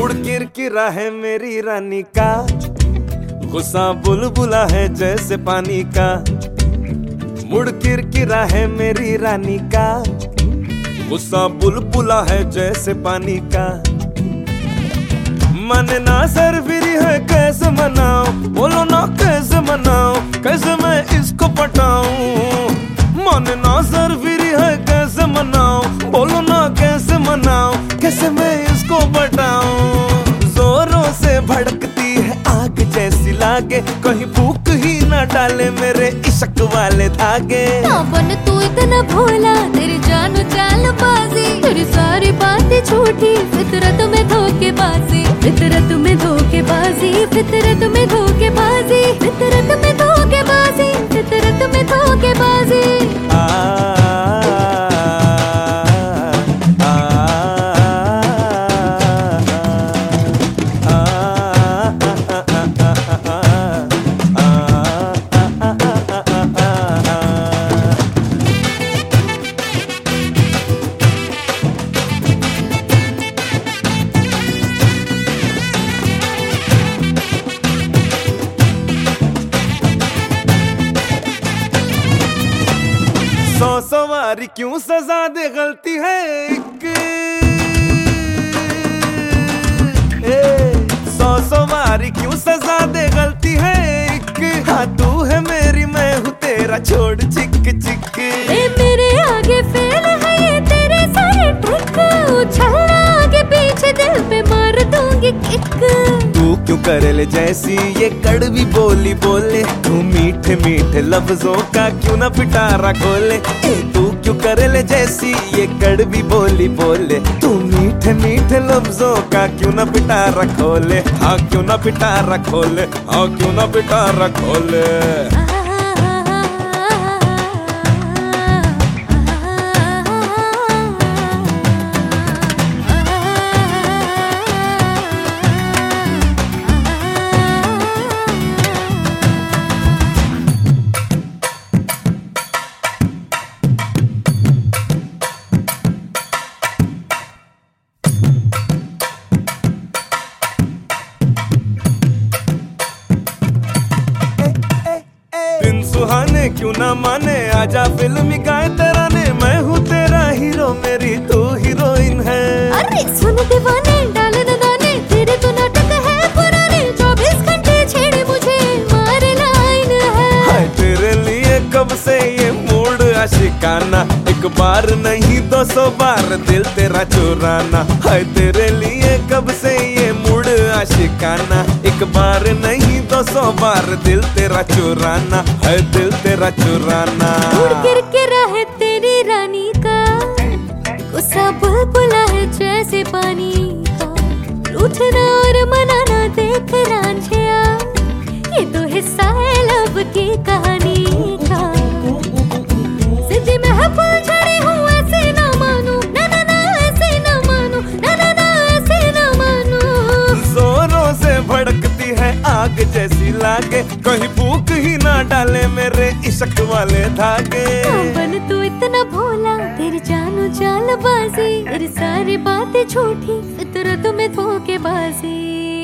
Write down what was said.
मुड़ किरकिरा है मेरी रानी का, गुस्सा बुलबुला है जैसे पानी का। मुड़ किरकिरा है मेरी रानी का, गुस्सा बुलबुला है जैसे पानी का। मन ना सरफिरी है कैसे मनाऊं, बोलो ना कैसे मनाऊं, कैसे मैं इसको पटाऊं। मन ना सरफिरी है कैसे मनाऊं, बोलो ना कैसे मनाऊं, कैसे मैं इसको पटाऊं। जोरों से भड़कती है आग जैसी लागे, कहीं भूख ही ना डाले मेरे इश्क वाले धागे। बन तू इतना भोला, तेरी जानो चालबाजी, तेरी सारी बातें झूठी, फितरत में धोखेबाजी, फितरत में धोखेबाजी, फितरत में धोखेबाजी, फितरत में धोखेबाजी, फितरत में धोखेबाजी। सौ सवारी क्यों सजा दे गलती है एक, सौ सवारी क्यों सजा दे गलती है एक। हाँ तू है मेरी मैं हूँ तेरा, छोड़ चिक चिक। मेरे आगे फेल है ये तेरे सारे ट्रिक, उछलना आगे पीछे दिल पे मार दूंगी किक। तू क्यों करे ले जैसी ये कड़वी बोली बोले, तू मीठे मीठे लफ्जों का क्यों ना पिटारा खोले। तू क्यों करे ले जैसी ये कड़वी बोली बोले, तू मीठे मीठे लफ्जों का क्यों ना पिटारा खोले। हाँ क्यों ना पिटारा खोले, हाँ क्यों ना पिटारा खोले। दिन सुहाने क्यों ना माने, आजा फिल्मी गाए तराने, मैं हूँ तेरा हीरो मेरी तू हीरोइन है। अरे सुन दीवाने डाले न दाने, तेरे तो नाटक है पुराने, 24 घंटे छेड़े मुझे मारे लाइन है। हाय तेरे लिए कब से ये मूड आशिकाना, एक बार नहीं 200 बार दिल तेरा चुराना। हाय तेरे लिए कब से ये मूड आशिकाना, एक बार नहीं 200 बार दिल तेरा चुराना, है दिल तेरा चुराना। मुड़ किरकिरा है तेरी रानी का, गुस्सा बुलबुला है जैसे पानी का। रूठना और मनाना देख रांझिया, ये तो हिस्सा है लब की कहानी का। सिद्धि में है फुलझड़ी हूँ ऐसे ना मानू, ना ना ना ऐसे ना मानू, ना ना ना ऐसे ना मानू। जोरों से भड़कती है आग जैसी लागे, कहीं भूख ही ना डाले मेरे इश्क वाले धागे। बन तू इतना भोला, तेरी जानो चालबाजी, तेरी सारी बातें झूठी, फितरत में धोखेबाजी।